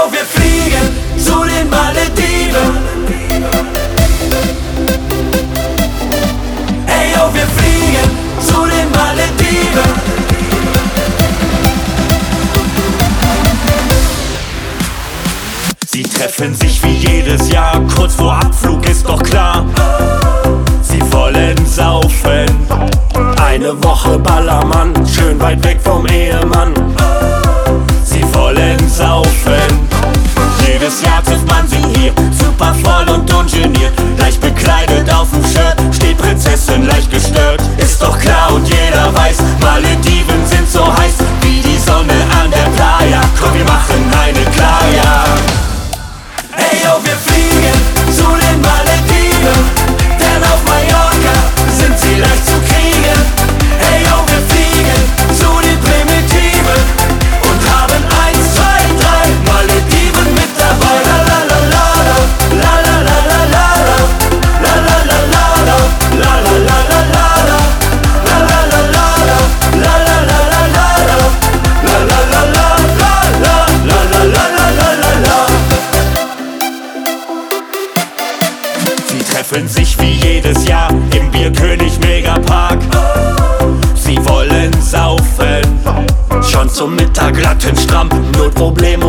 yo, wir fliegen zu den Malediven. Ey, yo, wir fliegen zu den Malediven. Sie treffen sich wie jedes Jahr, kurz vor Abflug ist doch klar. Sie wollen saufen, eine Woche Ballermann, schön weit weg vom Ehemann. Sie wollen saufen, jedes Jahr trifft man sie hier, super voll und ungeniert. Leicht bekleidet auf dem Shirt, steht Prinzessin leicht gestört. Ist doch klar und jeder weiß, Malediven sind so heiß wie die Sonne an der Playa. Komm, wir machen eine Playa. Ey, yo, wir fliegen zu den Malediven, denn auf Mallorca sind sie leicht zu kriegen. Ey, yo, wir fliegen zu den Primitiven und haben 1, 2, 3 Malediven mit dabei. La la la la la, la la la la la, la la la la la, la la la la la, la la la la la, la la la la la, la la la la la, la la la la la la. Sie treffen sich wie jedes Jahr im Bierkönig Megapark. Sie wollen saufen, schon zum Mittag glatten stramm, Notproblem